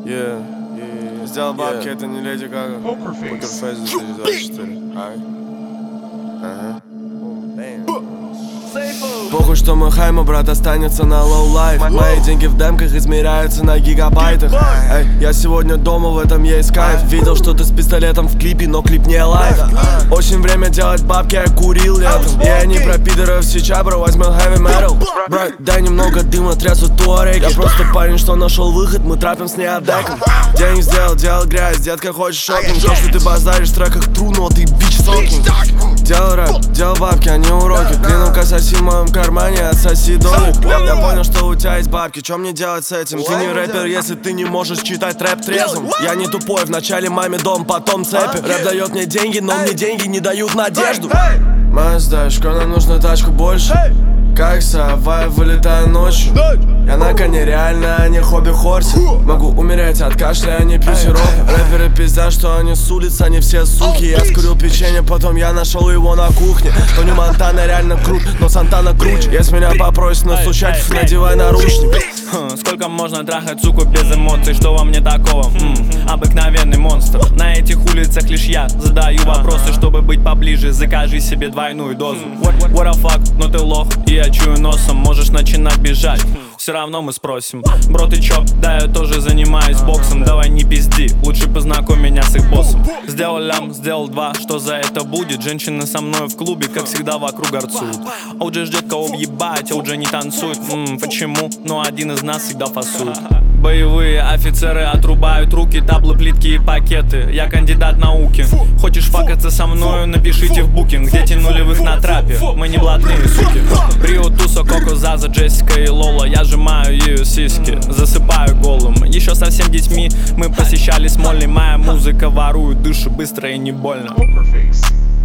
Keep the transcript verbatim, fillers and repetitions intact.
Yeah, yeah. Сделал бабки, это не Леди Гага. Покерфейс две тысячи двадцать четыре. Ай. Ага. Похуй, что мой хай, мой брат останется на low life. Мои деньги в демках измеряются на гигабайтах. Эй, я сегодня дома, в этом есть кайф. Видел, что ты с пистолетом в клипе, но клип не лайф. Очень время делать бабки, я курил летом. Я не про пидоров сейчас, бро, возьмем heavy metal. Брат, дай немного дыма, трясут туареги. Я просто парень, что нашел выход, мы трапим с неотдеком. Денег сделал, делал грязь, детка, хочешь шопинг. То, что ты базаришь в треках true, но ты бич сокинг. Делал рэп, делал бабки, а не уроки. Клином-ка соси в моем кармане, отсоси доллар. я, я понял, что у тебя есть бабки, что мне делать с этим? Ты не рэпер, если ты не можешь читать рэп трезвым. Я не тупой, вначале маме дом, потом цепи. Рэп дает мне деньги, но мне деньги не дают надежду. Мазда, нам нужно тачку больше. Как сова, вылетаю ночью. Я на коне реально, а не хобби-хорсе. Могу умереть от кашля, а не пью сироп. Рэперы пиздят, что они с улиц, они все суки. Я скурил печенье, потом я нашел его на кухне. Тони Монтана реально крут, но Сантана круче. Если меня попросят настучать, надевай наручник. Сколько можно трахать суку без эмоций, что во мне такого? М-м, обыкновенный монстр. На этих улицах лишь я задаю вопросы, чтобы быть поближе. Закажи себе двойную дозу. What, what, what the fuck, но ты лох, и я чую носом. Можешь начинать бежать, все равно мы спросим. Бро, ты чё? Да, я тоже занимаюсь боксом. Давай не пизди, лучше познакомь меня с их боссом. Сделал лям, сделал два, что за это будет? Женщины со мной в клубе, как всегда, вокруг горцуют. Оуджи ждет кого въебать, Оуджи не танцует. М-м, почему? Но один из нас всегда фасует. Боевые офицеры отрубают руки, таблы, плитки и пакеты. Я кандидат науки. Хочешь факаться со мною, напишите в букинг. Дети нулевых на трапе, мы не блатные суки. Рио, Туса, Коко, Заза, Джессика и Лола. Я сжимаю ее сиськи, засыпаю голым. Еще совсем детьми мы посещали Смолли. Моя музыка ворует души быстро и не больно.